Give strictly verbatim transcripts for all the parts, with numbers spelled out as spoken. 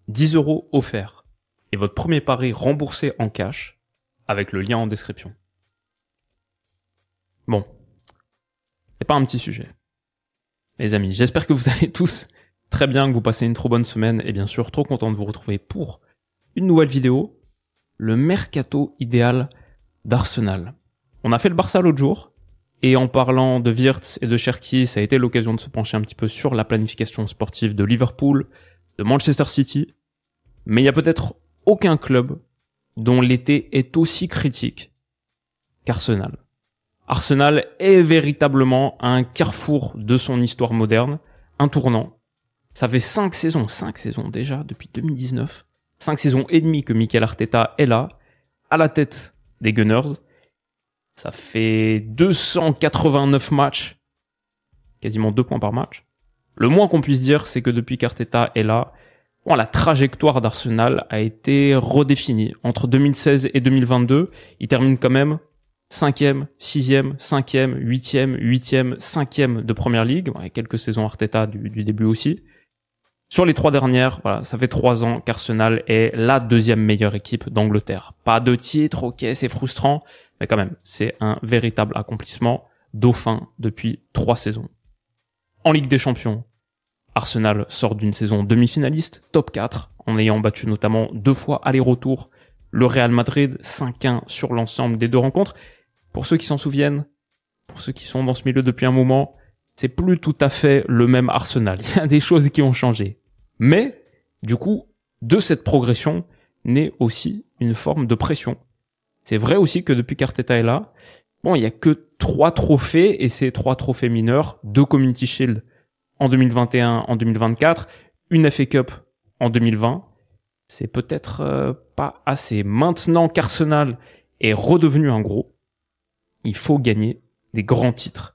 dix euros offerts et votre premier pari remboursé en cash avec le lien en description. Bon, c'est pas un petit sujet. Les amis, j'espère que vous allez tous très bien, que vous passez une trop bonne semaine et bien sûr trop content de vous retrouver pour une nouvelle vidéo, le mercato idéal d'Arsenal. On a fait le Barça l'autre jour et en parlant de Wirtz et de Cherki, ça a été l'occasion de se pencher un petit peu sur la planification sportive de Liverpool, de Manchester City, mais il y a peut-être aucun club dont l'été est aussi critique qu'Arsenal. Arsenal est véritablement un carrefour de son histoire moderne, un tournant. Ça fait cinq saisons, cinq saisons déjà, depuis deux mille dix-neuf, cinq saisons et demie que Mikel Arteta est là, à la tête des Gunners. Ça fait deux cent quatre-vingt-neuf matchs, quasiment deux points par match. Le moins qu'on puisse dire, c'est que depuis qu'Arteta est là, bon, la trajectoire d'Arsenal a été redéfinie. Entre deux mille seize et deux mille vingt-deux, il termine quand même cinquième, sixième, cinquième, huitième, huitième, cinquième de Première Ligue. Bon, il y a quelques saisons Arteta du, du début aussi. Sur les trois dernières, voilà, ça fait trois ans qu'Arsenal est la deuxième meilleure équipe d'Angleterre. Pas de titre, ok, c'est frustrant, mais quand même, c'est un véritable accomplissement. Dauphin depuis trois saisons. En Ligue des Champions, Arsenal sort d'une saison demi-finaliste, top quatre, en ayant battu notamment deux fois aller-retour le Real Madrid, cinq un sur l'ensemble des deux rencontres. Pour ceux qui s'en souviennent, pour ceux qui sont dans ce milieu depuis un moment, c'est plus tout à fait le même Arsenal. Il y a des choses qui ont changé. Mais, du coup, de cette progression naît aussi une forme de pression. C'est vrai aussi que depuis qu'Arteta est là, bon, il y a que trois trophées, et ces trois trophées mineurs, deux Community Shield en deux mille vingt et un, en deux mille vingt-quatre, une F A Cup en deux mille vingt. C'est peut-être euh, pas assez. Maintenant qu'Arsenal est redevenu un gros, il faut gagner des grands titres.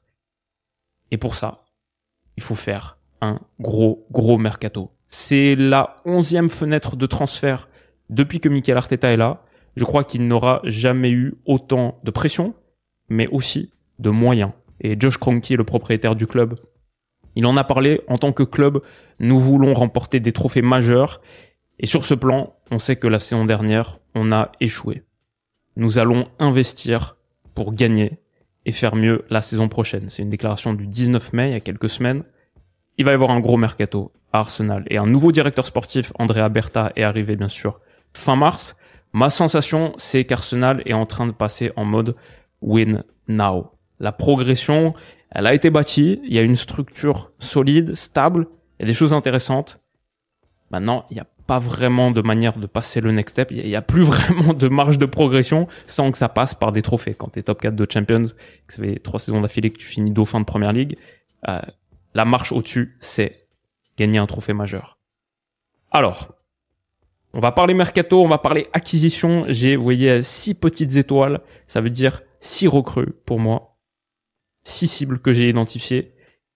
Et pour ça, il faut faire un gros, gros mercato. C'est la onzième fenêtre de transfert depuis que Mikel Arteta est là. Je crois qu'il n'aura jamais eu autant de pression, mais aussi de moyens. Et Josh Kroenke, le propriétaire du club, il en a parlé. En tant que club, nous voulons remporter des trophées majeurs. Et sur ce plan, on sait que la saison dernière, on a échoué. Nous allons investir pour gagner et faire mieux la saison prochaine. C'est une déclaration du dix-neuf mai, il y a quelques semaines. Il va y avoir un gros mercato à Arsenal. Et un nouveau directeur sportif, Andrea Berta, est arrivé bien sûr fin mars. Ma sensation, c'est qu'Arsenal est en train de passer en mode win now. La progression, elle a été bâtie. Il y a une structure solide, stable. Il y a des choses intéressantes. Maintenant, il n'y a pas vraiment de manière de passer le next step. Il n'y a, a plus vraiment de marge de progression sans que ça passe par des trophées. Quand tu es top quatre de Champions, que ça fait trois saisons d'affilée que tu finis dauphin de Première Ligue, euh, la marche au-dessus, c'est gagner un trophée majeur. Alors, on va parler mercato, on va parler acquisition. J'ai, vous voyez, six petites étoiles. Ça veut dire six recrues pour moi. Six cibles que j'ai identifiées.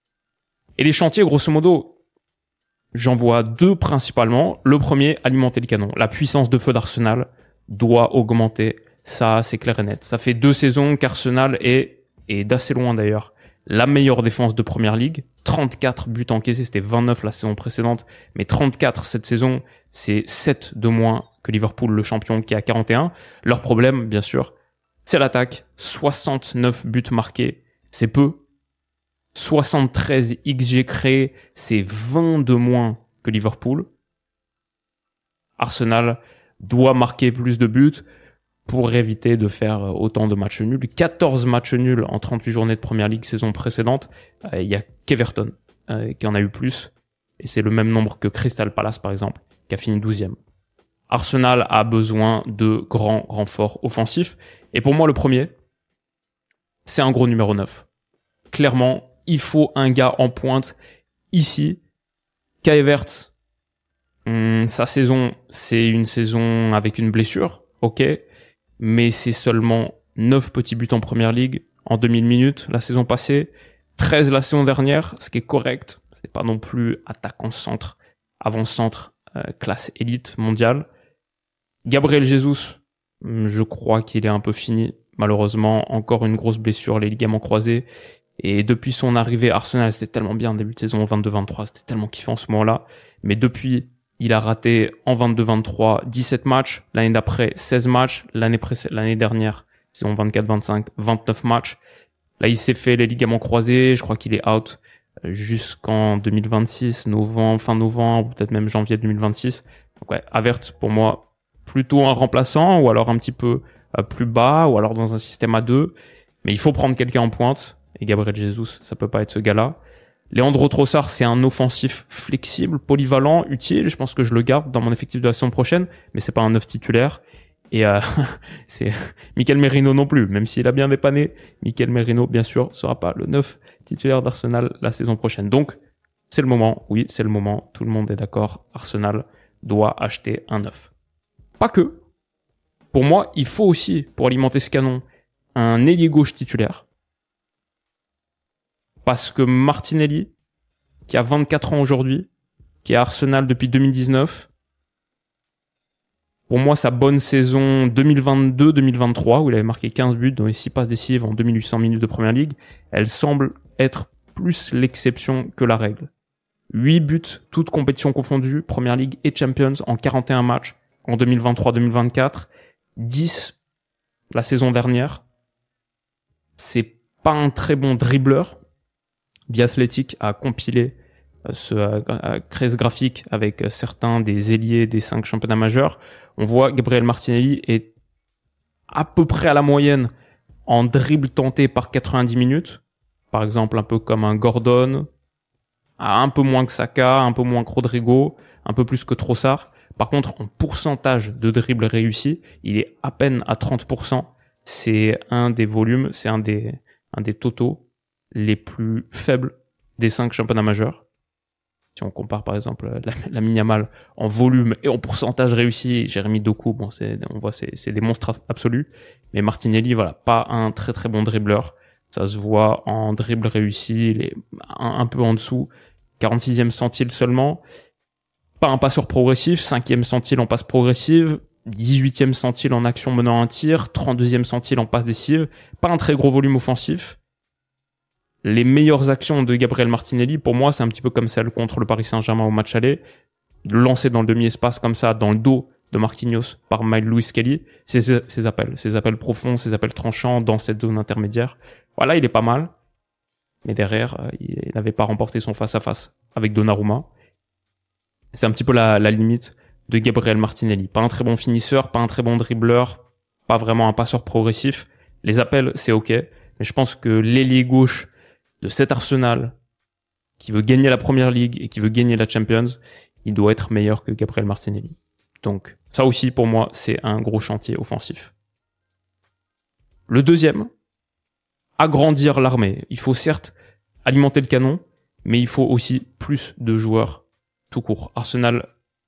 Et les chantiers, grosso modo, j'en vois deux principalement. Le premier, alimenter le canon. La puissance de feu d'Arsenal doit augmenter. Ça, c'est clair et net. Ça fait deux saisons qu'Arsenal est, et d'assez loin d'ailleurs, la meilleure défense de Première Ligue. trente-quatre buts encaissés, c'était vingt-neuf la saison précédente. Mais trente-quatre cette saison, c'est sept de moins que Liverpool, le champion, qui est à quarante et un. Leur problème, bien sûr, c'est l'attaque. soixante-neuf buts marqués, c'est peu. soixante-treize X G créés, c'est vingt de moins que Liverpool. Arsenal doit marquer plus de buts pour éviter de faire autant de matchs nuls. quatorze matchs nuls en trente-huit journées de Première Ligue saison précédente. Il y a qu'Everton euh, qui en a eu plus. Et c'est le même nombre que Crystal Palace, par exemple, qui a fini douzième. Arsenal a besoin de grands renforts offensifs. Et pour moi, le premier, c'est un gros numéro neuf. Clairement, il faut un gars en pointe ici. Kai Havertz, hum, sa saison, c'est une saison avec une blessure, ok, mais c'est seulement neuf petits buts en Première Ligue en deux mille minutes la saison passée, treize la saison dernière, ce qui est correct. C'est pas non plus attaquant centre, avant-centre, euh, classe élite mondiale. Gabriel Jesus, je crois qu'il est un peu fini. Malheureusement, encore une grosse blessure, les ligaments croisés. Et depuis son arrivée à Arsenal, c'était tellement bien, début de saison vingt-deux vingt-trois, c'était tellement kiffant ce moment-là. Mais depuis il a raté en vingt-deux vingt-trois dix-sept matchs, l'année d'après seize matchs, l'année précé- l'année dernière, saison vingt-quatre vingt-cinq, vingt-neuf matchs. Là, il s'est fait les ligaments croisés, je crois qu'il est out jusqu'en deux mille vingt-six, novembre, fin novembre, ou peut-être même janvier deux mille vingt-six. Donc ouais, Havertz, pour moi, plutôt un remplaçant, ou alors un petit peu euh, plus bas, ou alors dans un système à deux. Mais il faut prendre quelqu'un en pointe, et Gabriel Jesus, ça peut pas être ce gars-là. Leandro Trossard, c'est un offensif flexible, polyvalent, utile. Je pense que je le garde dans mon effectif de la saison prochaine, mais c'est pas un neuf titulaire. Et euh, c'est Mikel Merino non plus, même s'il a bien dépanné. Mikel Merino, bien sûr, sera pas le neuf titulaire d'Arsenal la saison prochaine. Donc, c'est le moment. Oui, c'est le moment. Tout le monde est d'accord. Arsenal doit acheter un neuf. Pas que. Pour moi, il faut aussi, pour alimenter ce canon, un ailier gauche titulaire. Parce que Martinelli, qui a vingt-quatre ans aujourd'hui, qui est à Arsenal depuis deux mille dix-neuf, pour moi, sa bonne saison deux mille vingt-deux deux mille vingt-trois, où il avait marqué quinze buts, dont les six passes décisives en deux mille huit cents minutes de Première Ligue, elle semble être plus l'exception que la règle. huit buts, toutes compétitions confondues, Première Ligue et Champions, en quarante et un matchs, en deux mille vingt-trois deux mille vingt-quatre, dix la saison dernière. C'est pas un très bon dribbleur. The Athletic a compilé ce, a créé ce graphique avec certains des ailiers des cinq championnats majeurs. On voit Gabriel Martinelli est à peu près à la moyenne en dribble tenté par quatre-vingt-dix minutes. Par exemple, un peu comme un Gordon, un peu moins que Saka, un peu moins que Rodrigo, un peu plus que Trossard. Par contre, en pourcentage de dribble réussi, il est à peine à trente pour cent. C'est un des volumes, c'est un des, un des totaux les plus faibles des cinq championnats majeurs. Si on compare par exemple la, la Yamal en volume et en pourcentage réussi, Jérémy Doku, bon, c'est, on voit, c'est, c'est des monstres absolus. Mais Martinelli, voilà, pas un très très bon dribbleur. Ça se voit en dribble réussi, il est un, un peu en dessous. quarante-sixième centile seulement. Pas un passeur progressif, cinquième centile en passe progressive, dix-huitième centile en action menant un tir, trente-deuxième centile en passe décisive. Pas un très gros volume offensif. Les meilleures actions de Gabriel Martinelli, pour moi, c'est un petit peu comme celle contre le Paris Saint-Germain au match aller. Lancer dans le demi-espace comme ça, dans le dos de Marquinhos par Miles Lewis Kelly. C'est ses, ses appels, ses appels profonds, ses appels tranchants dans cette zone intermédiaire. Voilà, il est pas mal. Mais derrière, il n'avait pas remporté son face-à-face avec Donnarumma. C'est un petit peu la, la limite de Gabriel Martinelli. Pas un très bon finisseur, pas un très bon dribbleur, pas vraiment un passeur progressif. Les appels, c'est ok. Mais je pense que l'ailier gauche de cet Arsenal qui veut gagner la Première Ligue et qui veut gagner la Champions, il doit être meilleur que Gabriel Martinelli. Donc ça aussi pour moi c'est un gros chantier offensif. Le deuxième, agrandir l'armée. Il faut certes alimenter le canon, mais il faut aussi plus de joueurs tout court. Arsenal,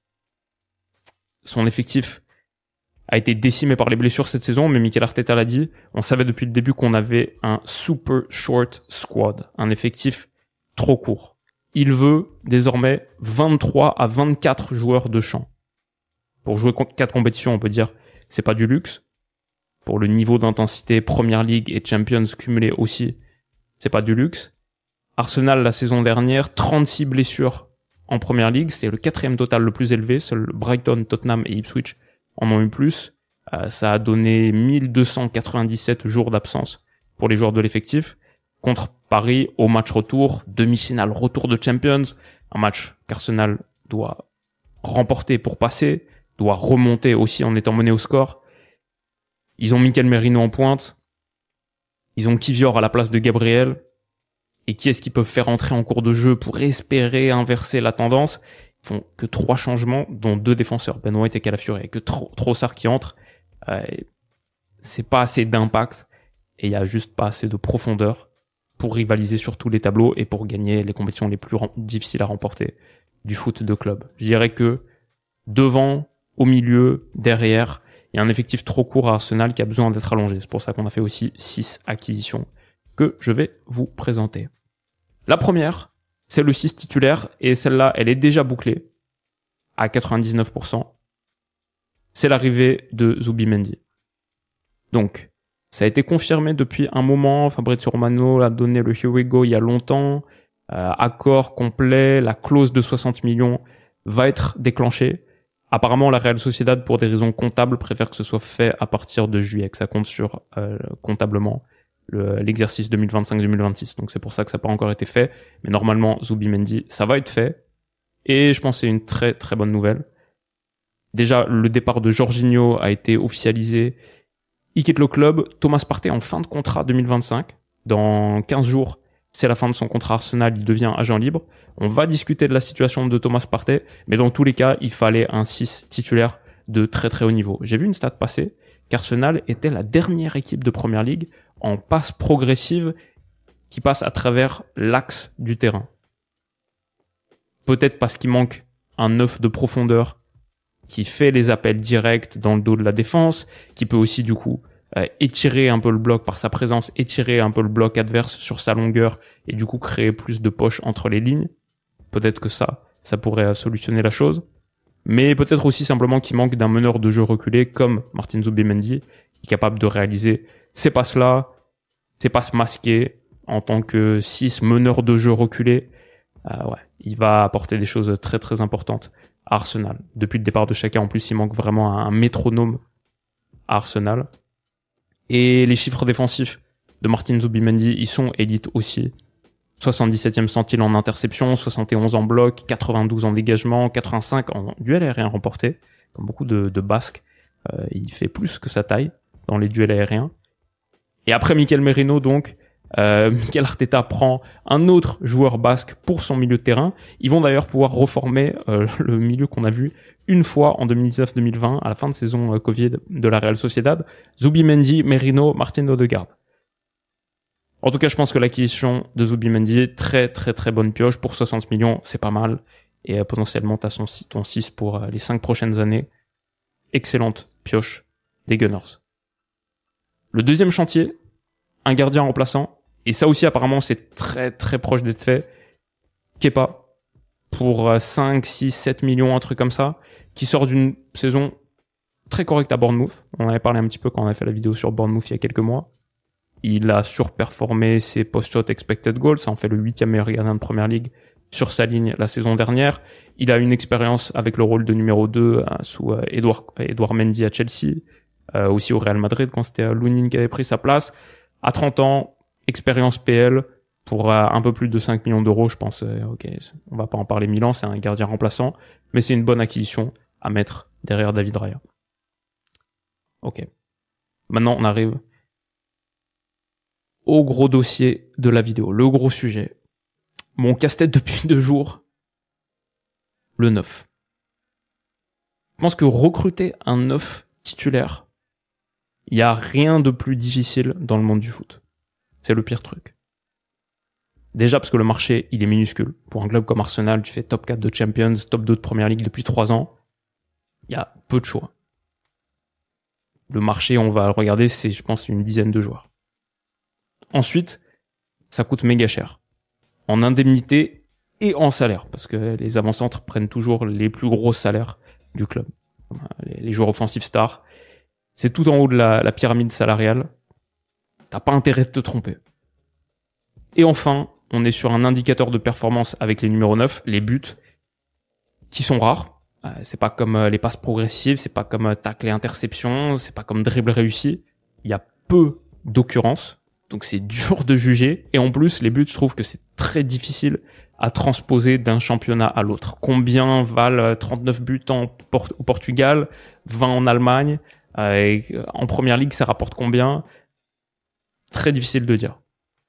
son effectif a été décimé par les blessures cette saison, mais Mikel Arteta l'a dit, on savait depuis le début qu'on avait un super short squad, un effectif trop court. Il veut désormais vingt-trois à vingt-quatre joueurs de champ. Pour jouer quatre compétitions, on peut dire c'est pas du luxe. Pour le niveau d'intensité Premier League et Champions cumulés aussi, c'est pas du luxe. Arsenal la saison dernière, trente-six blessures en Premier League, c'était le quatrième total le plus élevé, seuls Brighton, Tottenham et Ipswich en ont eu plus. Euh, ça a donné mille deux cent quatre-vingt-dix-sept jours d'absence pour les joueurs de l'effectif. Contre Paris, au match retour, demi-finale, retour de Champions, un match qu'Arsenal doit remporter pour passer, doit remonter aussi en étant mené au score. Ils ont Mikel Merino en pointe, ils ont Kivior à la place de Gabriel, et qui est-ce qu'ils peuvent faire entrer en cours de jeu pour espérer inverser la tendance? Ils font que trois changements, dont deux défenseurs, Ben White et Calafiori, et que Trossard qui entre. Euh, c'est pas assez d'impact, et il y a juste pas assez de profondeur pour rivaliser sur tous les tableaux et pour gagner les compétitions les plus rem- difficiles à remporter du foot de club. Je dirais que devant, au milieu, derrière, il y a un effectif trop court à Arsenal qui a besoin d'être allongé. C'est pour ça qu'on a fait aussi six acquisitions que je vais vous présenter. La première, c'est le six titulaire, et celle-là, elle est déjà bouclée à quatre-vingt-dix-neuf pour cent. C'est l'arrivée de Zubimendi. Donc, ça a été confirmé depuis un moment. Fabrizio Romano l'a donné le Here We Go il y a longtemps. Euh, accord complet, la clause de soixante millions va être déclenché. Apparemment, la Real Sociedad, pour des raisons comptables, préfère que ce soit fait à partir de juillet, que ça compte sur euh, comptablement le, l'exercice deux mille vingt-cinq deux mille vingt-six. Donc c'est pour ça que ça n'a pas encore été fait. Mais normalement, Zubimendi, ça va être fait. Et je pense que c'est une très très bonne nouvelle. Déjà, le départ de Jorginho a été officialisé. Il quitte le club. Thomas Partey en fin de contrat deux mille vingt-cinq. Dans quinze jours, c'est la fin de son contrat Arsenal, il devient agent libre. On va discuter de la situation de Thomas Partey, mais dans tous les cas, il fallait un six titulaire de très très haut niveau. J'ai vu une stat passer qu'Arsenal était la dernière équipe de Première Ligue en passe progressive qui passe à travers l'axe du terrain. Peut-être parce qu'il manque un neuf de profondeur qui fait les appels directs dans le dos de la défense, qui peut aussi du coup euh, étirer un peu le bloc par sa présence, étirer un peu le bloc adverse sur sa longueur et du coup créer plus de poches entre les lignes. Peut-être que ça, ça pourrait solutionner la chose. Mais peut-être aussi simplement qu'il manque d'un meneur de jeu reculé comme Martin Zubimendi, qui est capable de réaliser ces passes-là, ces passes masquées en tant que six meneur de jeu reculé. Euh, ouais, il va apporter des choses très très importantes à Arsenal. Depuis le départ de Xhaka, en plus, il manque vraiment un métronome à Arsenal. Et les chiffres défensifs de Martin Zubimendi, ils sont élites aussi. soixante-dix-septième centile en interception, soixante et onze en bloc, quatre-vingt-douze en dégagement, quatre-vingt-cinq en duel aérien remporté, comme beaucoup de, de Basques. Euh, il fait plus que sa taille dans les duels aériens. Et après Mikel Merino, donc, euh, Mikel Arteta prend un autre joueur basque pour son milieu de terrain. Ils vont d'ailleurs pouvoir reformer euh, le milieu qu'on a vu une fois en deux mille dix-neuf deux mille vingt, à la fin de saison euh, Covid de la Real Sociedad. Zubimendi, Merino, Martin Odegaard. En tout cas, je pense que l'acquisition de Zubimendi, très très très bonne pioche. Pour soixante millions, c'est pas mal. Et euh, potentiellement, t'as son, ton six pour euh, les cinq prochaines années. Excellente pioche des Gunners. Le deuxième chantier, un gardien remplaçant. Et ça aussi, apparemment, c'est très très proche d'être fait. Kepa, pour euh, cinq, six, sept millions, un truc comme ça, qui sort d'une saison très correcte à Bournemouth. On en avait parlé un petit peu quand on a fait la vidéo sur Bournemouth il y a quelques mois. Il a surperformé ses post-shot expected goals. Ça en fait le huitième meilleur gardien de Première Ligue sur sa ligne la saison dernière. Il a une expérience avec le rôle de numéro deux euh, sous euh, Edouard, Edouard Mendy à Chelsea, euh, aussi au Real Madrid quand c'était euh, Lunin qui avait pris sa place. À trente ans, expérience P L pour euh, un peu plus de cinq millions d'euros, je pense. Euh, ok, on va pas en parler mille ans, c'est un gardien remplaçant, mais c'est une bonne acquisition à mettre derrière David Raya. Ok. Maintenant, on arrive au gros dossier de la vidéo, le gros sujet. Mon casse-tête depuis deux jours, le neuf. Je pense que recruter un neuf titulaire, il n'y a rien de plus difficile dans le monde du foot. C'est le pire truc. Déjà parce que le marché, il est minuscule. Pour un club comme Arsenal, tu fais top quatre de Champions, top deux de Première Ligue depuis trois ans. Il y a peu de choix. Le marché, on va le regarder, c'est, je pense, une dizaine de joueurs. Ensuite, ça coûte méga cher. En indemnité et en salaire. Parce que les avant-centres prennent toujours les plus gros salaires du club. Les joueurs offensifs stars. C'est tout en haut de la, la pyramide salariale. T'as pas intérêt de te tromper. Et enfin, on est sur un indicateur de performance avec les numéros neuf, les buts, qui sont rares. Euh, c'est pas comme euh, les passes progressives, c'est pas comme euh, tacle et interception, c'est pas comme dribble réussi. Il y a peu d'occurrences. Donc c'est dur de juger. Et en plus, les buts, je trouve que c'est très difficile à transposer d'un championnat à l'autre. Combien valent trente-neuf buts en Port- au Portugal, vingt en Allemagne, euh, et en Première Ligue, ça rapporte combien? Très difficile de dire.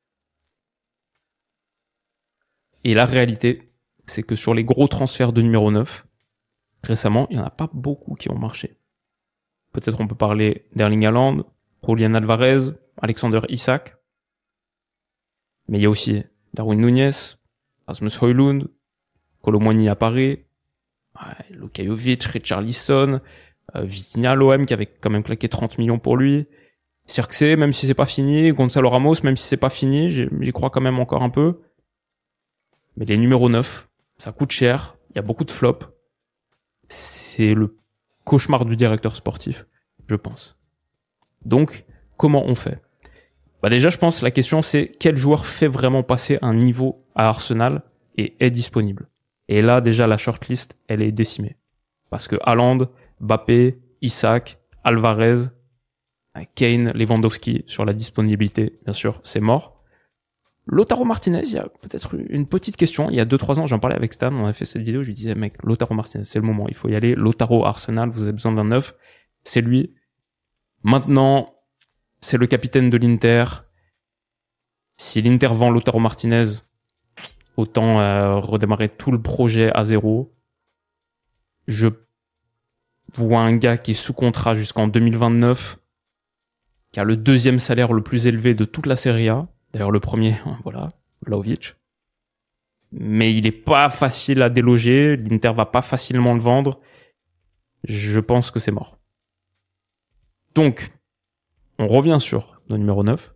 Et la réalité, c'est que sur les gros transferts de numéro neuf, récemment, il n'y en a pas beaucoup qui ont marché. Peut-être on peut parler d'Erling Haaland, Julian Alvarez, Alexander Isak. Mais il y a aussi Darwin Núñez, Rasmus Højlund, Kolo Muani à Paris, Luka Jovic, Richarlison, euh, Vitinha à l'O M qui avait quand même claqué trente millions pour lui. Cirksé, même si c'est pas fini. Gonzalo Ramos, même si c'est pas fini, j'y, j'y crois quand même encore un peu. Mais les numéros neuf, ça coûte cher, il y a beaucoup de flops. C'est le cauchemar du directeur sportif, je pense. Donc, comment on fait? Bah déjà, je pense la question c'est quel joueur fait vraiment passer un niveau à Arsenal et est disponible. Et là, déjà, la shortlist, elle est décimée. Parce que Haaland, Mbappé, Isaac, Alvarez, Kane, Lewandowski, sur la disponibilité, bien sûr, c'est mort. Lautaro Martinez, il y a peut-être une petite question. Il y a deux trois ans, j'en parlais avec Stan, on a fait cette vidéo, je lui disais, mec, Lautaro Martinez, c'est le moment, il faut y aller. Lautaro, Arsenal, vous avez besoin d'un neuf. C'est lui. Maintenant, c'est le capitaine de l'Inter. Si l'Inter vend Lautaro Martinez, autant euh, redémarrer tout le projet à zéro. Je vois un gars qui est sous contrat jusqu'en deux mille vingt-neuf, qui a le deuxième salaire le plus élevé de toute la Serie A. D'ailleurs, le premier, voilà, Vlahovic. Mais il est pas facile à déloger. L'Inter va pas facilement le vendre. Je pense que c'est mort. Donc, on revient sur le numéro neuf.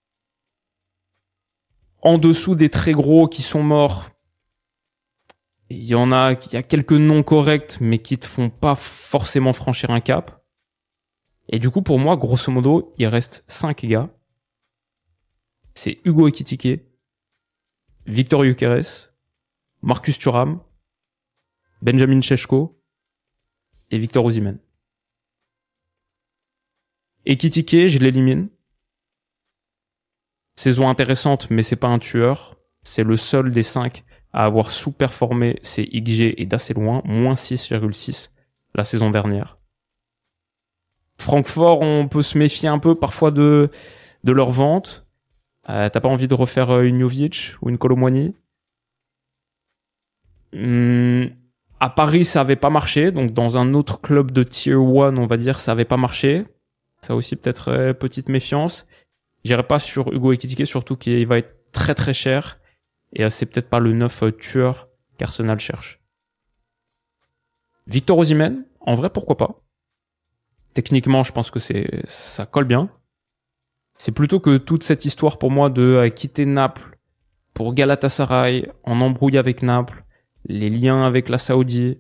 En dessous des très gros qui sont morts, il y en a, il y a quelques noms corrects, mais qui te font pas forcément franchir un cap. Et du coup, pour moi, grosso modo, il reste cinq gars. C'est Hugo Ekitike, Victor Gyökeres, Marcus Thuram, Benjamin Šeško et Victor Osimhen. Ekitike, je l'élimine. Saison intéressante, mais c'est pas un tueur. C'est le seul des cinq à avoir sous-performé ses X G et d'assez loin, moins six virgule six la saison dernière. Francfort, on peut se méfier un peu parfois de, de leur vente. Euh, t'as pas envie de refaire euh, une Jovic ou une Colomwani? Hum, à Paris, ça avait pas marché. Donc, dans un autre club de tier one, on va dire, ça avait pas marché. Ça aussi, peut-être, euh, petite méfiance. J'irai pas sur Hugo Ekitike, surtout qu'il va être très très cher. Et euh, c'est peut-être pas le neuf euh, tueur qu'Arsenal cherche. Victor Osimhen, en vrai, pourquoi pas? Techniquement, je pense que c'est, ça colle bien. C'est plutôt que toute cette histoire pour moi de euh, quitter Naples pour Galatasaray, en embrouille avec Naples, les liens avec la Saoudie.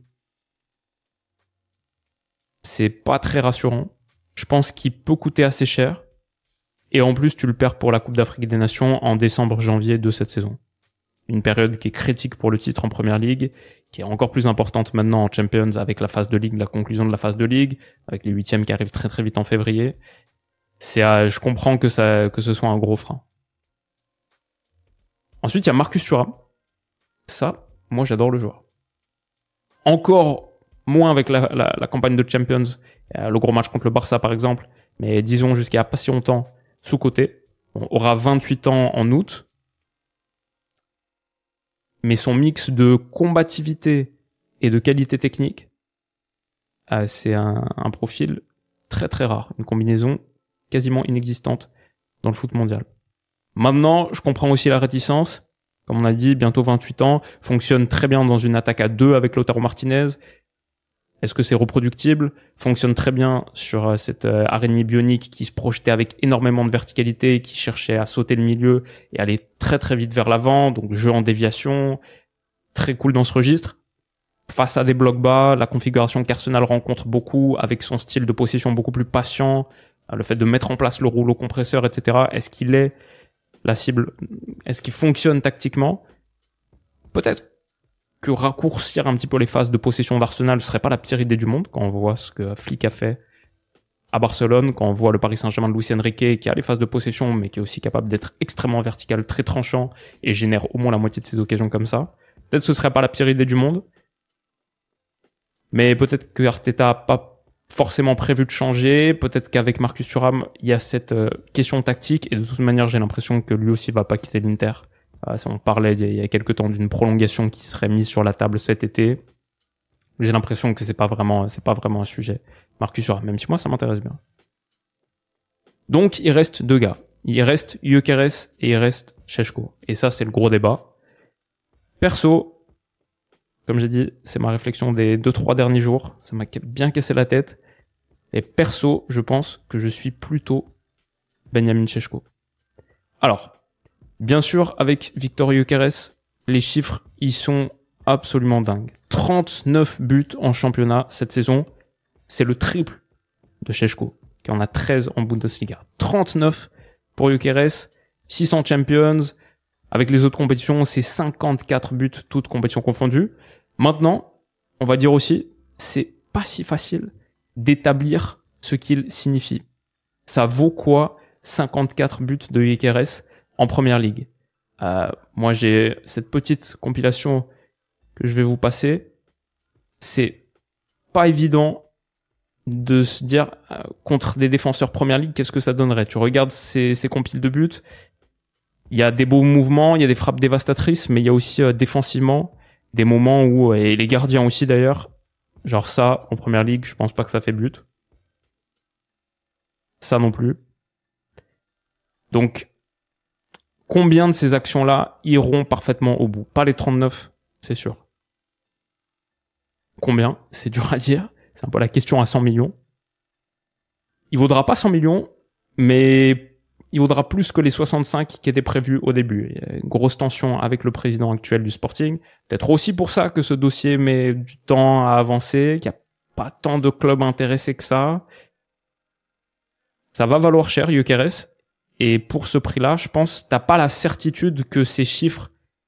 C'est pas très rassurant. Je pense qu'il peut coûter assez cher. Et en plus, tu le perds pour la Coupe d'Afrique des Nations en décembre-janvier de cette saison. Une période qui est critique pour le titre en Première Ligue, qui est encore plus importante maintenant en Champions avec la phase de Ligue, la conclusion de la phase de Ligue, avec les huitièmes qui arrivent très très vite en février. C'est, euh, je comprends que ça, que ce soit un gros frein. Ensuite, il y a Marcus Thuram. Ça, moi, j'adore le joueur. Encore moins avec la, la, la campagne de Champions, euh, le gros match contre le Barça, par exemple. Mais disons, jusqu'à pas si longtemps, sous-côté. On aura vingt-huit ans en août. Mais son mix de combativité et de qualité technique, euh, c'est un, un profil très très rare. Une combinaison quasiment inexistante dans le foot mondial. Maintenant, je comprends aussi la réticence. Comme on a dit, bientôt vingt-huit ans, fonctionne très bien dans une attaque à deux avec Lautaro Martinez. Est-ce que c'est reproductible? Fonctionne très bien sur euh, cette euh, araignée bionique qui se projetait avec énormément de verticalité, qui cherchait à sauter le milieu et aller très très vite vers l'avant. Donc jeu en déviation, très cool dans ce registre. Face à des blocs bas, la configuration qu'Arsenal rencontre beaucoup avec son style de possession beaucoup plus patient, le fait de mettre en place le rouleau compresseur, et cetera. Est-ce qu'il est la cible? Est-ce qu'il fonctionne tactiquement? Peut-être que raccourcir un petit peu les phases de possession d'Arsenal ce serait pas la pire idée du monde quand on voit ce que Flick a fait à Barcelone, quand on voit le Paris Saint-Germain de Luis Enrique qui a les phases de possession mais qui est aussi capable d'être extrêmement vertical, très tranchant et génère au moins la moitié de ses occasions comme ça. Peut-être que ce serait pas la pire idée du monde. Mais peut-être que Arteta a pas forcément prévu de changer. Peut-être qu'avec Marcus Thuram, il y a cette euh, question tactique. Et de toute manière, j'ai l'impression que lui aussi va pas quitter l'Inter. Euh, on parlait il y a quelques temps d'une prolongation qui serait mise sur la table cet été. J'ai l'impression que c'est pas vraiment, c'est pas vraiment un sujet. Marcus Thuram, même si moi ça m'intéresse bien. Donc il reste deux gars. Il reste Gyökeres et il reste Šeško. Et ça c'est le gros débat. Perso, comme j'ai dit, c'est ma réflexion des deux trois derniers jours. Ça m'a bien cassé la tête. Et perso, je pense que je suis plutôt Benjamin Šeško. Alors, bien sûr, avec Victor Gyökeres, les chiffres, ils sont absolument dingues. trente-neuf buts en championnat cette saison. C'est le triple de Šeško, qui en a treize en Bundesliga. trente-neuf pour Gyökeres, six cents Champions. Avec les autres compétitions, c'est cinquante-quatre buts, toutes compétitions confondues. Maintenant, on va dire aussi, c'est pas si facile d'établir ce qu'il signifie. Ça vaut quoi cinquante-quatre buts de Gyökeres en première ligue? Euh, moi, j'ai cette petite compilation que je vais vous passer. C'est pas évident de se dire euh, contre des défenseurs première ligue, qu'est-ce que ça donnerait? Tu regardes ces, ces compiles de buts, il y a des beaux mouvements, il y a des frappes dévastatrices, mais il y a aussi euh, défensivement des moments où, et les gardiens aussi d'ailleurs, genre ça, en première ligue, je pense pas que ça fait but. Ça non plus. Donc, combien de ces actions-là iront parfaitement au bout? Pas les trente-neuf, c'est sûr. Combien? C'est dur à dire. C'est un peu la question à cent millions. Il vaudra pas cent millions, mais il vaudra plus que les soixante-cinq qui étaient prévus au début. Il y a une grosse tension avec le président actuel du Sporting. Peut-être aussi pour ça que ce dossier met du temps à avancer, qu'il n'y a pas tant de clubs intéressés que ça. Ça va valoir cher, Gyökeres. Et pour ce prix-là, je pense, t'as pas la certitude que ces chiffres...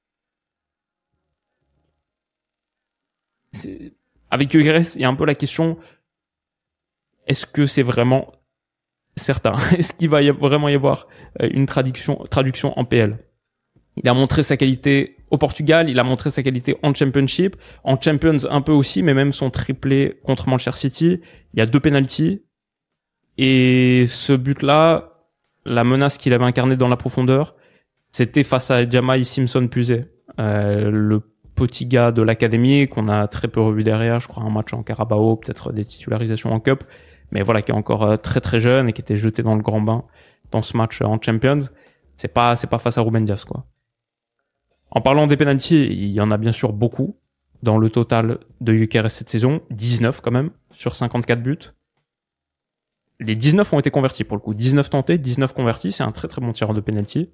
C'est... Avec Gyökeres, il y a un peu la question, est-ce que c'est vraiment certain? Est-ce qu'il va y avoir, vraiment y avoir une traduction, traduction en P L? Il a montré sa qualité au Portugal, il a montré sa qualité en Championship, en Champions un peu aussi, mais même son triplé contre Manchester City, il y a deux pénaltys. Et ce but-là, la menace qu'il avait incarnée dans la profondeur, c'était face à Jamaï Simpson-Pusey, euh, le petit gars de l'académie qu'on a très peu revu derrière, je crois un match en Carabao, peut-être des titularisations en Cup, mais voilà, qui est encore très très jeune et qui était jeté dans le grand bain dans ce match en Champions. C'est pas c'est pas face à Ruben Dias, quoi. En parlant des pénaltys, il y en a bien sûr beaucoup dans le total de Gyökeres cette saison, dix-neuf quand même sur cinquante-quatre buts. Les dix-neuf ont été convertis pour le coup, dix-neuf tentés, dix-neuf convertis, c'est un très très bon tireur de pénalty.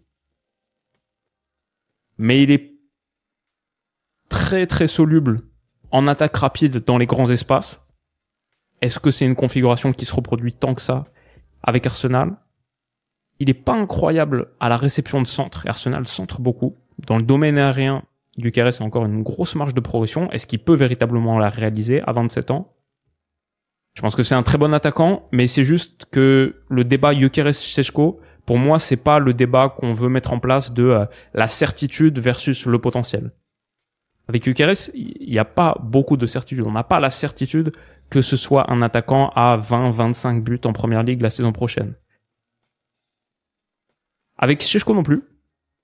Mais il est très très soluble en attaque rapide dans les grands espaces. Est-ce que c'est une configuration qui se reproduit tant que ça avec Arsenal? Il est pas incroyable à la réception de centre, et Arsenal centre beaucoup. Dans le domaine aérien, Gyökeres a encore une grosse marge de progression. Est-ce qu'il peut véritablement la réaliser à vingt-sept ans? Je pense que c'est un très bon attaquant, mais c'est juste que le débat Gyökeres-Šeško, pour moi, c'est pas le débat qu'on veut mettre en place de euh, la certitude versus le potentiel. Avec Gyökeres, il n'y a pas beaucoup de certitude. On n'a pas la certitude que ce soit un attaquant à vingt à vingt-cinq buts en première ligue la saison prochaine. Avec Šeško non plus.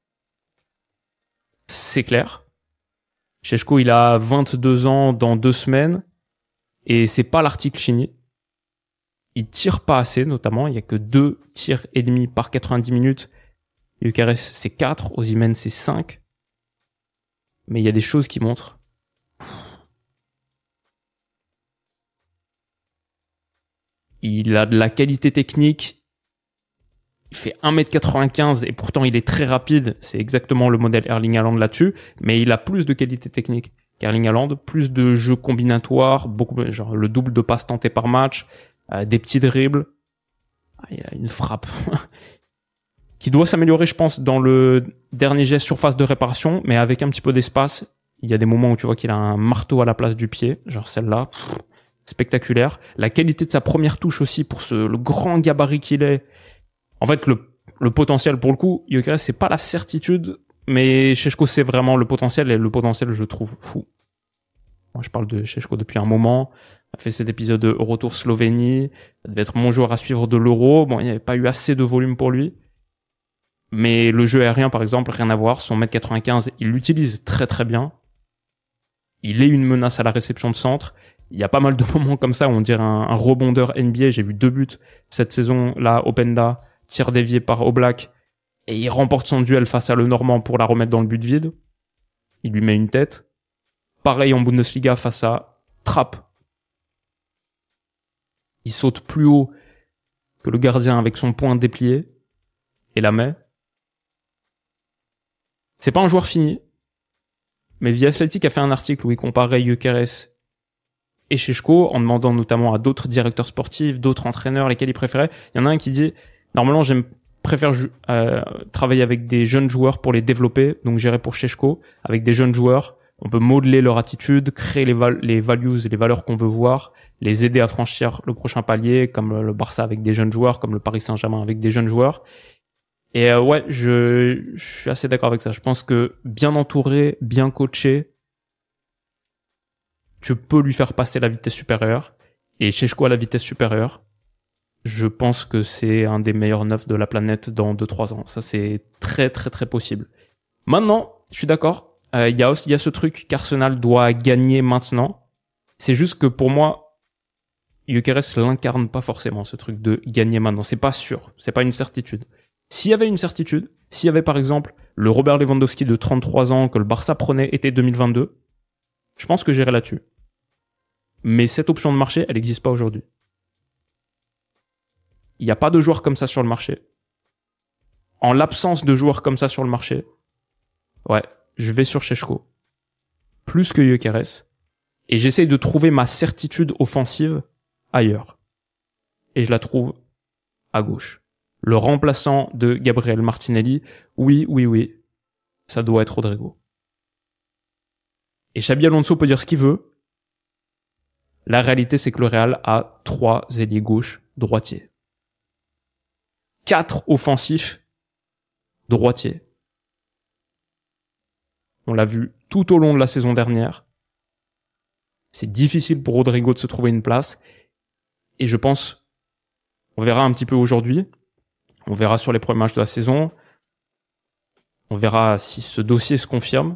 C'est clair. Šeško, il a vingt-deux ans dans deux semaines. Et c'est pas l'article fini. Il tire pas assez, notamment. Il y a que deux tirs et demi par quatre-vingt-dix minutes. Gyökeres, c'est quatre. Osimhen, c'est cinq. Mais il y a des choses qui montrent. Il a de la qualité technique. Il fait un mètre quatre-vingt-quinze et pourtant il est très rapide. C'est exactement le modèle Erling Haaland là-dessus. Mais il a plus de qualité technique qu'Erling Haaland. Plus de jeux combinatoires. Beaucoup, genre le double de passes tentées par match. Euh, des petits dribbles. Ah, il a une frappe qui doit s'améliorer, je pense, dans le dernier geste surface de réparation. Mais avec un petit peu d'espace, il y a des moments où tu vois qu'il a un marteau à la place du pied. Genre celle-là. Pff, spectaculaire. La qualité de sa première touche aussi pour ce, le grand gabarit qu'il est. En fait, le, le potentiel, pour le coup, Gyökeres, c'est pas la certitude, mais Šeško, c'est vraiment le potentiel, et le potentiel, je trouve fou. Moi, je parle de Šeško depuis un moment. On a fait cet épisode de Eurotour Slovénie. Ça devait être mon joueur à suivre de l'Euro. Bon, il n'y avait pas eu assez de volume pour lui. Mais le jeu aérien, par exemple, rien à voir. Son un mètre quatre-vingt-quinze, il l'utilise très très bien. Il est une menace à la réception de centre. Il y a pas mal de moments comme ça où on dirait un, un rebondeur N B A. J'ai vu deux buts cette saison-là, Openda, tir dévié par Oblak, et il remporte son duel face à le Normand pour la remettre dans le but vide. Il lui met une tête. Pareil en Bundesliga face à Trapp. Il saute plus haut que le gardien avec son poing déplié et la met. C'est pas un joueur fini, mais The Athletic a fait un article où il comparait Gyökeres et Šeško en demandant notamment à d'autres directeurs sportifs, d'autres entraîneurs lesquels il préférait. Il y en a un qui dit normalement j'aime préfère euh, travailler avec des jeunes joueurs pour les développer, donc j'irai pour Šeško avec des jeunes joueurs On peut modeler leur attitude, créer les, val- les values et les valeurs qu'on veut voir, les aider à franchir le prochain palier, comme le Barça avec des jeunes joueurs, comme le Paris Saint-Germain avec des jeunes joueurs. Et euh, ouais, je, je suis assez d'accord avec ça. Je pense que bien entouré, bien coaché, tu peux lui faire passer la vitesse supérieure. Et Šeško à la vitesse supérieure, je pense que c'est un des meilleurs neufs de la planète dans deux trois ans. Ça, c'est très très très possible. Maintenant, je suis d'accord. Il euh, y a aussi, il y a ce truc qu'Arsenal doit gagner maintenant. C'est juste que pour moi, Gyökeres l'incarne pas forcément, ce truc de gagner maintenant. C'est pas sûr. C'est pas une certitude. S'il y avait une certitude, s'il y avait par exemple le Robert Lewandowski de trente-trois ans que le Barça prenait été deux mille vingt-deux, je pense que j'irais là-dessus. Mais cette option de marché, elle n'existe pas aujourd'hui. Il n'y a pas de joueurs comme ça sur le marché. En l'absence de joueurs comme ça sur le marché, ouais, je vais sur Šeško. Plus que Gyökeres. Et j'essaye de trouver ma certitude offensive ailleurs. Et je la trouve à gauche. Le remplaçant de Gabriel Martinelli, oui, oui, oui, ça doit être Rodrigo. Et Xabi Alonso peut dire ce qu'il veut. La réalité, c'est que le Real a trois ailiers gauche droitiers. Quatre offensifs droitiers. On l'a vu tout au long de la saison dernière. C'est difficile pour Rodrigo de se trouver une place. Et je pense, on verra un petit peu aujourd'hui. On verra sur les premiers matchs de la saison. On verra si ce dossier se confirme.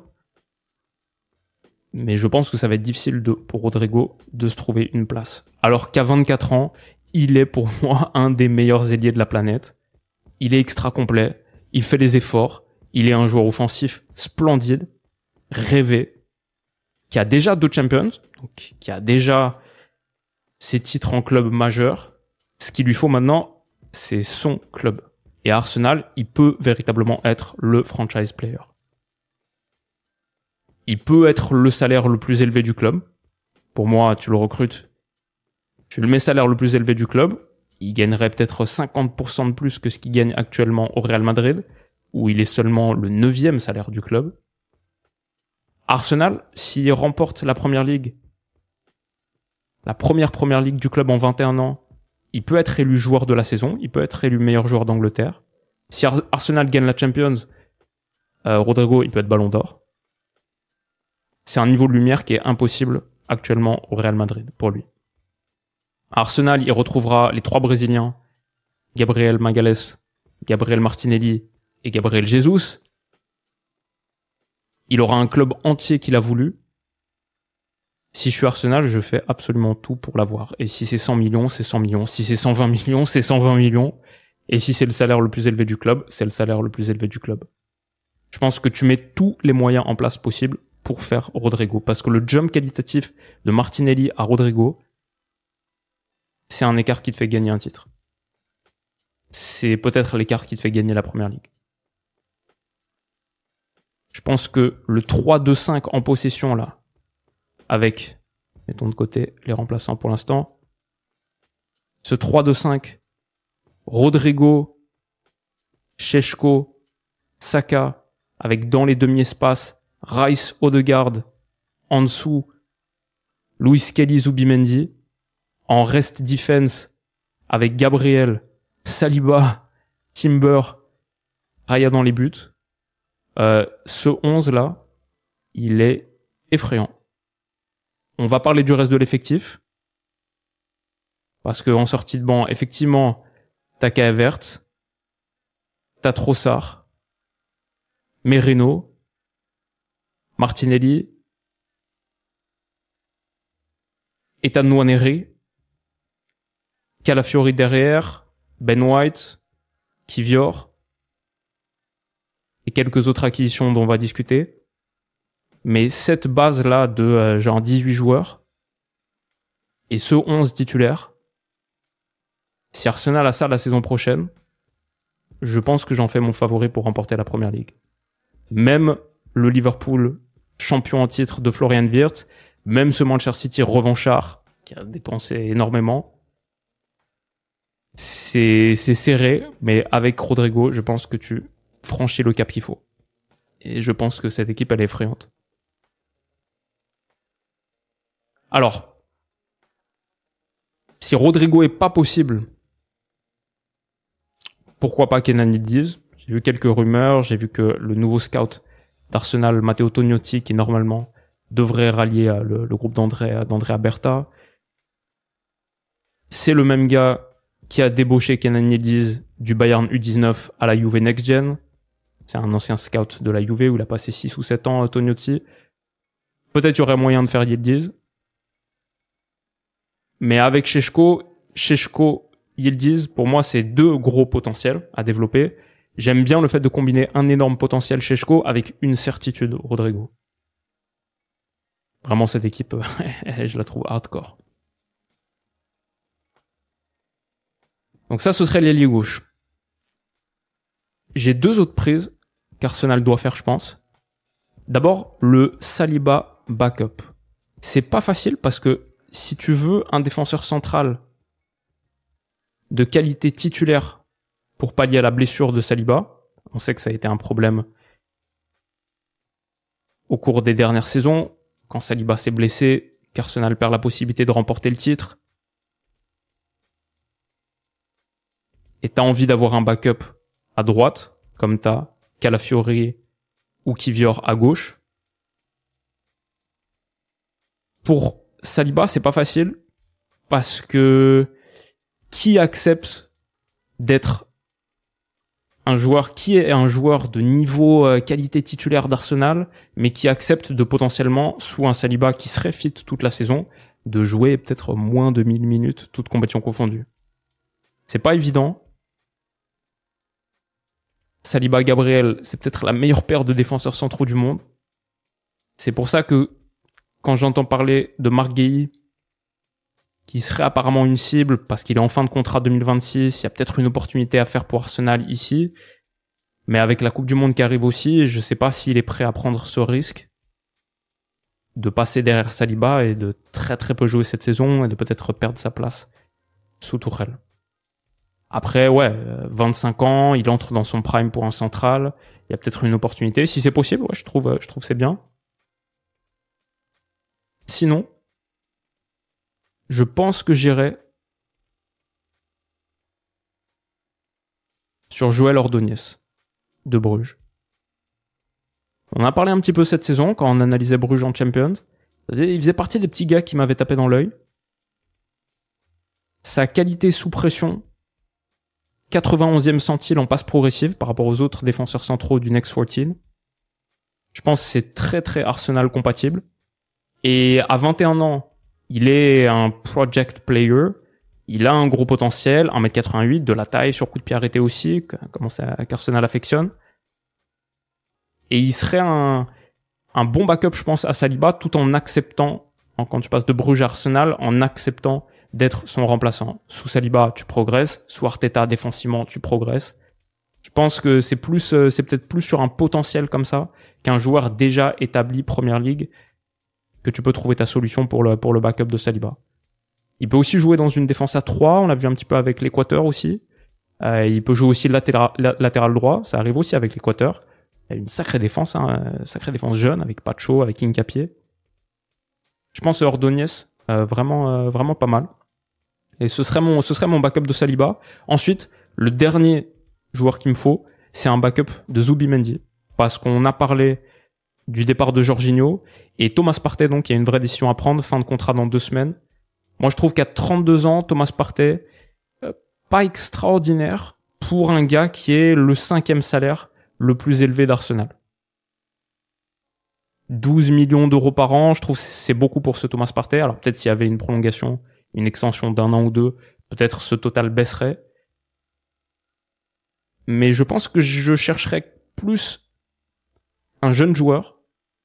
Mais je pense que ça va être difficile de, pour Rodrigo de se trouver une place. Alors qu'à vingt-quatre ans, il est pour moi un des meilleurs ailiers de la planète. Il est extra complet. Il fait les efforts. Il est un joueur offensif splendide, rêvé, qui a déjà deux Champions, donc qui a déjà ses titres en club majeur. Ce qu'il lui faut maintenant, c'est son club. Et à Arsenal, il peut véritablement être le franchise player. Il peut être le salaire le plus élevé du club. Pour moi, tu le recrutes, tu le mets salaire le plus élevé du club, il gagnerait peut-être cinquante pour cent de plus que ce qu'il gagne actuellement au Real Madrid, où il est seulement le neuvième salaire du club. Arsenal, s'il remporte la Première Ligue, la première Première Ligue du club en vingt et un ans, il peut être élu joueur de la saison, il peut être élu meilleur joueur d'Angleterre. Si Ar- Arsenal gagne la Champions, euh, Rodrigo, il peut être Ballon d'Or. C'est un niveau de lumière qui est impossible actuellement au Real Madrid pour lui. À Arsenal, il retrouvera les trois Brésiliens, Gabriel Magalhães, Gabriel Martinelli et Gabriel Jesus. Il aura un club entier qu'il a voulu. Si je suis Arsenal, je fais absolument tout pour l'avoir. Et si c'est cent millions, c'est cent millions. Si c'est cent vingt millions, c'est cent vingt millions. Et si c'est le salaire le plus élevé du club, c'est le salaire le plus élevé du club. Je pense que tu mets tous les moyens en place possibles pour faire Rodrigo. Parce que le jump qualitatif de Martinelli à Rodrigo, c'est un écart qui te fait gagner un titre. C'est peut-être l'écart qui te fait gagner la Première Ligue. Je pense que le trois deux cinq en possession, là, avec, mettons de côté les remplaçants pour l'instant, ce trois deux cinq, Rodrigo, Šeško, Saka, avec dans les demi-espaces, Rice, Odegaard, en dessous, Luis Kelly, Zubimendi, en rest defense, avec Gabriel, Saliba, Timber, Raya dans les buts. Euh, ce onze là, il est effrayant. On va parler du reste de l'effectif. Parce qu'en sortie de banc, effectivement, t'as Kai Havertz, t'as Trossard, Merino, Martinelli, Ethan Nwaneri, Calafiori derrière, Ben White, Kivior, et quelques autres acquisitions dont on va discuter. Mais cette base-là de euh, genre dix-huit joueurs, et ce onze titulaires, si Arsenal a ça la saison prochaine, je pense que j'en fais mon favori pour remporter la Première Ligue. Même le Liverpool, champion en titre de Florian Wirtz, même ce Manchester City revanchard, qui a dépensé énormément, c'est, c'est serré, mais avec Rodrigo, je pense que tu franchis le cap qu'il faut. Et je pense que cette équipe, elle est effrayante. Alors, si Rodrigo est pas possible, pourquoi pas Kenan Yildiz? J'ai vu quelques rumeurs, j'ai vu que le nouveau scout d'Arsenal, Matteo Tognotti, qui normalement devrait rallier le, le groupe d'André, d'Andrea Berta, c'est le même gars qui a débauché Kenan Yildiz du Bayern U dix-neuf à la Juve Next Gen. C'est un ancien scout de la Juve où il a passé six ou sept ans à Tognotti. Peut-être y aurait moyen de faire Yildiz. Mais avec Šeško, Šeško, Yildiz, pour moi, c'est deux gros potentiels à développer. J'aime bien le fait de combiner un énorme potentiel Šeško avec une certitude Rodrigo. Vraiment, cette équipe, je la trouve hardcore. Donc ça, ce serait l'ailier gauche. J'ai deux autres prises qu'Arsenal doit faire, je pense. D'abord, le Saliba backup. C'est pas facile parce que si tu veux un défenseur central de qualité titulaire pour pallier à la blessure de Saliba, on sait que ça a été un problème au cours des dernières saisons. Quand Saliba s'est blessé, qu'Arsenal perd la possibilité de remporter le titre. Et t'as envie d'avoir un backup à droite, comme t'as Calafiori ou Kivior à gauche. Pour Saliba, c'est pas facile, parce que qui accepte d'être un joueur, qui est un joueur de niveau euh, qualité titulaire d'Arsenal, mais qui accepte de potentiellement, sous un Saliba qui serait fit toute la saison, de jouer peut-être moins de mille minutes, toutes compétitions confondues. C'est pas évident. Saliba Gabriel, c'est peut-être la meilleure paire de défenseurs centraux du monde. C'est pour ça que quand j'entends parler de Marc Guéhi, qui serait apparemment une cible parce qu'il est en fin de contrat deux mille vingt-six, il y a peut-être une opportunité à faire pour Arsenal ici. Mais avec la Coupe du Monde qui arrive aussi, je sais pas s'il est prêt à prendre ce risque de passer derrière Saliba et de très très peu jouer cette saison et de peut-être perdre sa place sous Tuchel. Après, ouais, vingt-cinq ans, il entre dans son prime pour un central. Il y a peut-être une opportunité. Si c'est possible, ouais, je trouve, je trouve c'est bien. Sinon, je pense que j'irai sur Joël Ordóñez de Bruges. On a parlé un petit peu cette saison quand on analysait Bruges en Champions. Il faisait partie des petits gars qui m'avaient tapé dans l'œil. Sa qualité sous pression, quatre-vingt-onzième centile en passe progressive par rapport aux autres défenseurs centraux du Next quatorze. Je pense que c'est très très Arsenal compatible. Et à vingt et un ans, il est un project player. Il a un gros potentiel, un mètre quatre-vingt-huit, de la taille sur coup de pied arrêté aussi, comme ça qu'Arsenal affectionne. Et il serait un, un bon backup, je pense, à Saliba, tout en acceptant, quand tu passes de Bruges à Arsenal, en acceptant d'être son remplaçant. Sous Saliba, tu progresses. Sous Arteta, défensivement, tu progresses. Je pense que c'est plus, c'est peut-être plus sur un potentiel comme ça qu'un joueur déjà établi Première Ligue que tu peux trouver ta solution pour le, pour le backup de Saliba. Il peut aussi jouer dans une défense à trois, on l'a vu un petit peu avec l'Équateur aussi. Euh, il peut jouer aussi latéral, latéral droit, ça arrive aussi avec l'Équateur. Il y a une sacrée défense, hein, sacrée défense jeune, avec Pacho, avec Hincapié. Je pense à Ordóñez, euh, vraiment, euh, vraiment pas mal. Et ce serait mon, ce serait mon backup de Saliba. Ensuite, le dernier joueur qu'il me faut, c'est un backup de Zubimendi. Parce qu'on a parlé du départ de Jorginho et Thomas Partey, donc il y a une vraie décision à prendre, fin de contrat dans deux semaines. Moi je trouve qu'à trente-deux ans, Thomas Partey, euh, pas extraordinaire pour un gars qui est le cinquième salaire le plus élevé d'Arsenal. douze millions d'euros par an, je trouve que c'est beaucoup pour ce Thomas Partey. Alors peut-être s'il y avait une prolongation, une extension d'un an ou deux, peut-être ce total baisserait. Mais je pense que je chercherais plus un jeune joueur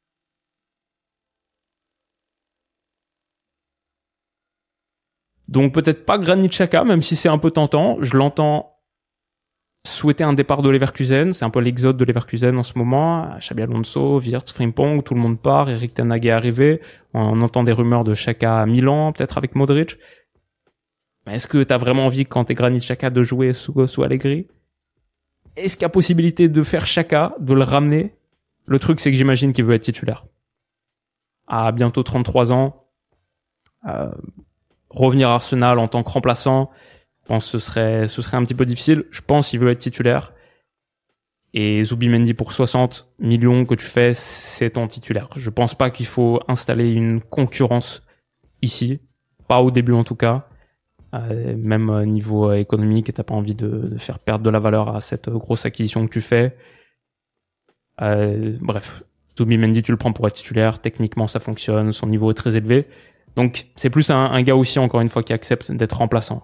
donc peut-être pas Granit Xhaka, même si c'est un peu tentant. Je l'entends souhaiter un départ de Leverkusen. C'est un peu l'exode de Leverkusen en ce moment. Xabi Alonso, Wirtz, Frimpong, tout le monde part. Eric Ten Hag est arrivé. On entend des rumeurs de Xhaka à Milan, peut-être avec Modric. Mais est-ce que t'as vraiment envie, quand t'es Granit Xhaka, de jouer sous, sous Allegri? Est-ce qu'il y a possibilité de faire Xhaka, de le ramener? Le truc, c'est que j'imagine qu'il veut être titulaire. À bientôt trente-trois ans, Euh, revenir à Arsenal en tant que remplaçant, je pense que ce serait, ce serait un petit peu difficile. Je pense qu'il veut être titulaire. Et Zubimendi pour soixante millions que tu fais, c'est ton titulaire. Je pense pas qu'il faut installer une concurrence ici. Pas au début en tout cas. Euh, même niveau économique, t'as pas envie de, de faire perdre de la valeur à cette grosse acquisition que tu fais. Euh, bref, Zubimendi, tu le prends pour être titulaire. Techniquement, ça fonctionne. Son niveau est très élevé. Donc, c'est plus un, un gars aussi, encore une fois, qui accepte d'être remplaçant.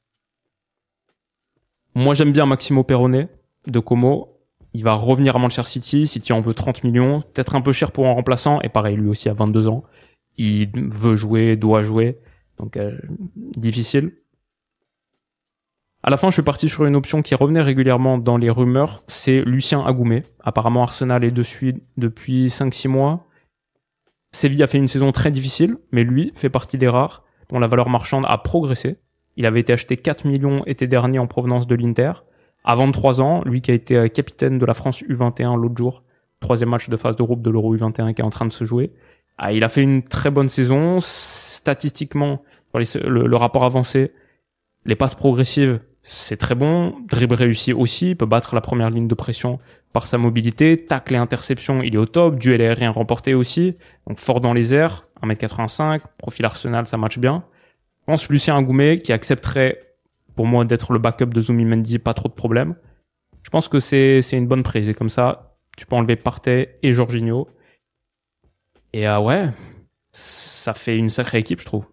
Moi, j'aime bien Maximo Perrone de Como. Il va revenir à Manchester City. City en veut trente millions. Peut-être un peu cher pour un remplaçant. Et pareil, lui aussi a vingt-deux ans. Il veut jouer, doit jouer. Donc, euh, difficile. À la fin, je suis parti sur une option qui revenait régulièrement dans les rumeurs. C'est Lucien Agoumé. Apparemment, Arsenal est dessus depuis cinq six mois. Séville a fait une saison très difficile, mais lui fait partie des rares dont la valeur marchande a progressé. Il avait été acheté quatre millions été dernier en provenance de l'Inter. À vingt-trois ans, lui qui a été capitaine de la France U vingt et un l'autre jour, troisième match de phase de groupe de l'Euro U vingt et un qui est en train de se jouer. Ah, il a fait une très bonne saison. Statistiquement, pour les, le, le rapport avancé, les passes progressives, c'est très bon. Dribble réussi aussi, il peut battre la première ligne de pression par sa mobilité. Tacle et interception, il est au top. Duel aérien remporté aussi. Donc fort dans les airs, un mètre quatre-vingt-cinq, profil Arsenal, ça match bien. Je pense Lucien Agoumé qui accepterait pour moi d'être le backup de Zubimendi, pas trop de problème. Je pense que c'est c'est une bonne prise. Et comme ça, tu peux enlever Partey et Jorginho. Et ah euh, ouais, ça fait une sacrée équipe, je trouve.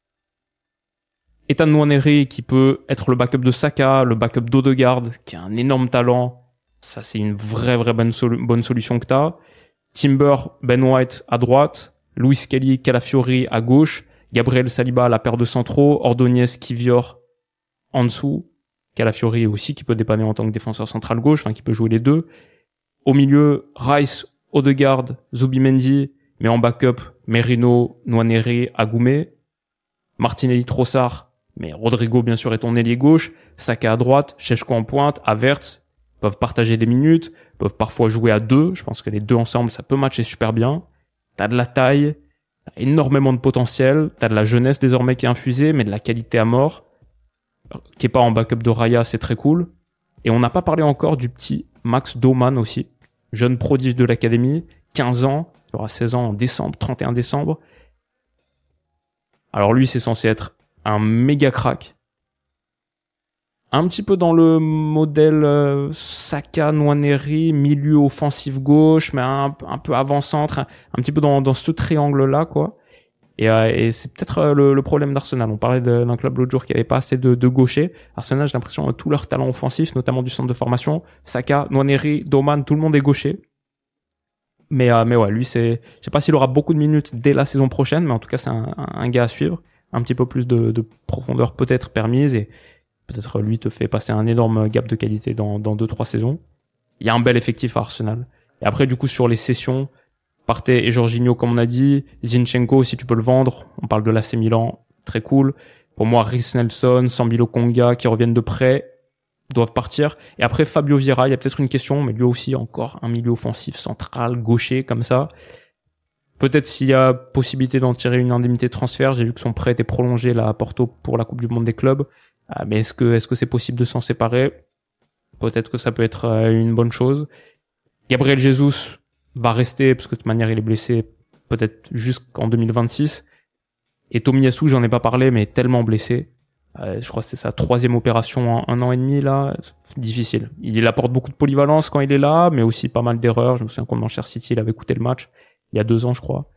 Ethan Nwaneri qui peut être le backup de Saka, le backup d'Odegaard, qui a un énorme talent. Ça, c'est une vraie, vraie bonne, sol- bonne solution que t'as. Timber, Ben White à droite, Luis Kelly, Calafiori à gauche, Gabriel Saliba, la paire de centraux, Ordonez, Kivior en dessous, Calafiori aussi qui peut dépanner en tant que défenseur central gauche, enfin qui peut jouer les deux. Au milieu, Rice, Odegaard, Zubimendi, mais en backup, Merino, Nwaneri, Agoumé, Martinelli, Trossard, mais Rodrigo bien sûr est ton ailier gauche, Saka à droite, Šeško en pointe, Havertz, peuvent partager des minutes, peuvent parfois jouer à deux, je pense que les deux ensemble ça peut matcher super bien. T'as de la taille, t'as énormément de potentiel, t'as de la jeunesse désormais qui est infusée, mais de la qualité à mort. Qui est pas en backup de Raya, c'est très cool. Et on n'a pas parlé encore du petit Max Doman aussi, jeune prodige de l'académie, quinze ans, il aura seize ans en décembre, trente et un décembre. Alors lui, c'est censé être un méga crack. Un petit peu dans le modèle euh, Saka, Nwaneri, milieu offensif gauche, mais un, un peu avant-centre, un, un petit peu dans, dans ce triangle-là, quoi. Et, euh, et c'est peut-être euh, le, le problème d'Arsenal. On parlait de, d'un club l'autre jour qui avait pas assez de, de gauchers. Arsenal, j'ai l'impression, a tout leur talent offensif, notamment du centre de formation. Saka, Nwaneri, Doman, tout le monde est gaucher. Mais, euh, mais ouais, lui, c'est, je sais pas s'il aura beaucoup de minutes dès la saison prochaine, mais en tout cas, c'est un, un, un gars à suivre. Un petit peu plus de, de profondeur peut-être permise et peut-être lui te fait passer un énorme gap de qualité dans, dans deux, trois saisons. Il y a un bel effectif à Arsenal. Et après, du coup, sur les sessions, Partey et Jorginho, comme on a dit. Zinchenko, si tu peux le vendre. On parle de l'A C Milan. Très cool. Pour moi, Rhys Nelson, Sambilo Konga, qui reviennent de près, doivent partir. Et après, Fabio Vieira, il y a peut-être une question, mais lui aussi, encore un milieu offensif central, gaucher, comme ça. Peut-être s'il y a possibilité d'en tirer une indemnité de transfert. J'ai vu que son prêt était prolongé là à Porto pour la Coupe du Monde des clubs. Ah, mais est-ce que, est-ce que c'est possible de s'en séparer? Peut-être que ça peut être une bonne chose. Gabriel Jesus va rester, parce que de toute manière, il est blessé peut-être jusqu'en deux mille vingt-six. Et Tomiyasu, j'en ai pas parlé, mais tellement blessé. Euh, je crois que c'est sa troisième opération en un an et demi, là. C'est difficile. Il apporte beaucoup de polyvalence quand il est là, mais aussi pas mal d'erreurs. Je me souviens contre Manchester City, il avait coûté le match. Il y a deux ans, je crois.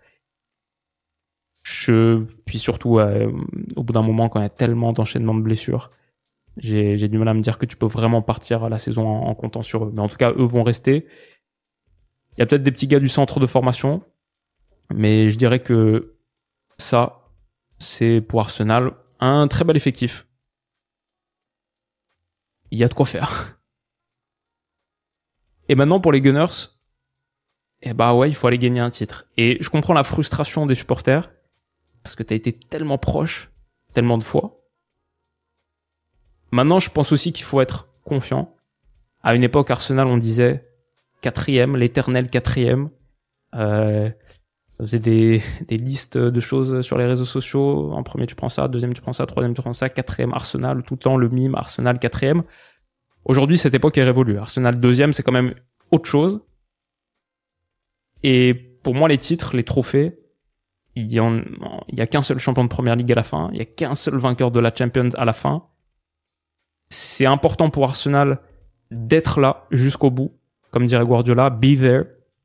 Je, puis surtout, euh, au bout d'un moment, quand il y a tellement d'enchaînements de blessures, j'ai, j'ai du mal à me dire que tu peux vraiment partir à la saison en, en comptant sur eux. Mais en tout cas, eux vont rester. Il y a peut-être des petits gars du centre de formation, mais je dirais que ça, c'est pour Arsenal un très bel effectif. Il y a de quoi faire. Et maintenant, pour les Gunners, eh bah ouais, il faut aller gagner un titre. Et je comprends la frustration des supporters, parce que t'as été tellement proche, tellement de fois. Maintenant, je pense aussi qu'il faut être confiant. À une époque, Arsenal, on disait quatrième, l'éternel quatrième. Euh, Ça faisait des, des listes de choses sur les réseaux sociaux. En premier, tu prends ça. Deuxième, tu prends ça. Troisième, tu prends ça. Quatrième, Arsenal. Tout le temps, le mime. Arsenal, quatrième. Aujourd'hui, cette époque est révolue. Arsenal, deuxième, c'est quand même autre chose. Et pour moi, les titres, les trophées, il y en, il y a qu'un seul champion de Première Ligue à la fin. Il y a qu'un seul vainqueur de la Champions à la fin. C'est important pour Arsenal d'être là jusqu'au bout. Comme dirait Guardiola, be there.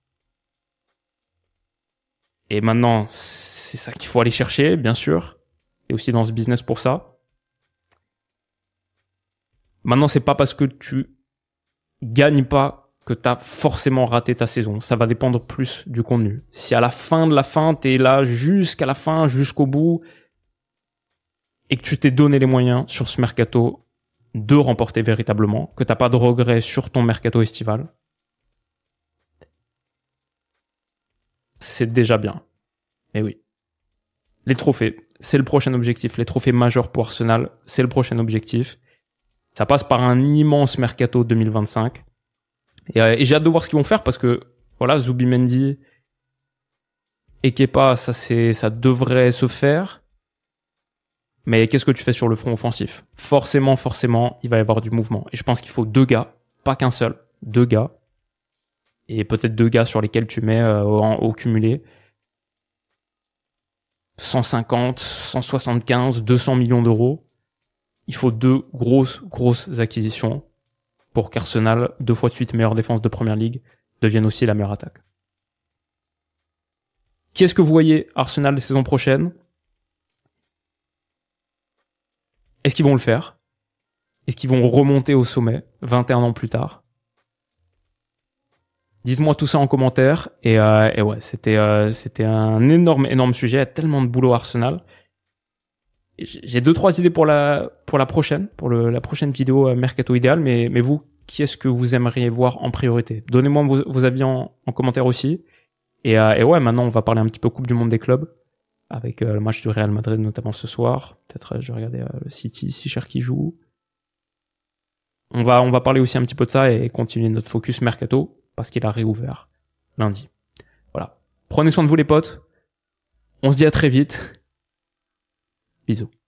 Et maintenant, c'est ça qu'il faut aller chercher, bien sûr. Et aussi dans ce business pour ça. Maintenant, c'est pas parce que tu gagnes pas que t'as forcément raté ta saison. Ça va dépendre plus du contenu. Si à la fin de la fin, t'es là jusqu'à la fin, jusqu'au bout, et que tu t'es donné les moyens sur ce mercato de remporter véritablement, que t'as pas de regrets sur ton mercato estival, c'est déjà bien. Mais oui. Les trophées, c'est le prochain objectif. Les trophées majeurs pour Arsenal, c'est le prochain objectif. Ça passe par un immense mercato deux mille vingt-cinq. Et, euh, et j'ai hâte de voir ce qu'ils vont faire parce que, voilà, Zubimendi et Kepa, ça c'est, ça devrait se faire. Mais qu'est-ce que tu fais sur le front offensif? Forcément, forcément, il va y avoir du mouvement. Et je pense qu'il faut deux gars, pas qu'un seul, deux gars. Et peut-être deux gars sur lesquels tu mets euh, au, au cumulé cent cinquante, cent soixante-quinze, deux cents millions d'euros. Il faut deux grosses, grosses acquisitions pour qu'Arsenal, deux fois de suite meilleure défense de Première Ligue, devienne aussi la meilleure attaque. Qui est-ce que vous voyez Arsenal la saison prochaine? Est-ce qu'ils vont le faire? Est-ce qu'ils vont remonter au sommet vingt et un ans plus tard? Dites-moi tout ça en commentaire. Et, euh, et ouais, c'était euh, c'était un énorme énorme sujet. Il y a tellement de boulot à Arsenal. J'ai deux trois idées pour la pour la prochaine, pour le, la prochaine vidéo euh, Mercato idéal. Mais mais vous, qui est-ce que vous aimeriez voir en priorité? Donnez-moi vos, vos avis en, en commentaire aussi. Et, euh, et ouais, maintenant on va parler un petit peu Coupe du Monde des clubs avec euh, le match du Real Madrid notamment ce soir. Peut-être euh, je vais regarder euh, le City si cher qui joue. On va on va parler aussi un petit peu de ça et continuer notre focus Mercato parce qu'il a réouvert lundi. Voilà. Prenez soin de vous les potes. On se dit à très vite. Bisous.